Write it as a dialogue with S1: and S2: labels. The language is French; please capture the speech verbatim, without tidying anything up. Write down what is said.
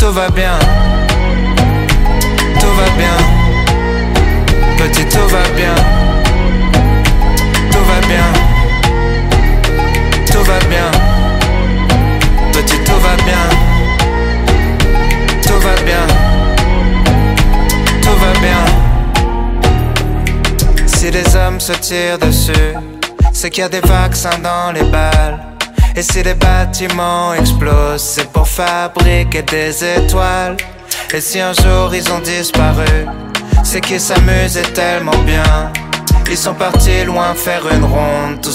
S1: tout va bien, tout va bien, petit tout va bien, tout va bien, tout va bien, petit tout va bien, tout va bien, tout va bien. Si les hommes se tirent dessus, c'est qu'il y a des vaccins dans les balles. Et si les bâtiments explosent, c'est pour fabriquer des étoiles. Et si un jour ils ont disparu, c'est qu'ils s'amusaient tellement bien. Ils sont partis loin faire une ronde.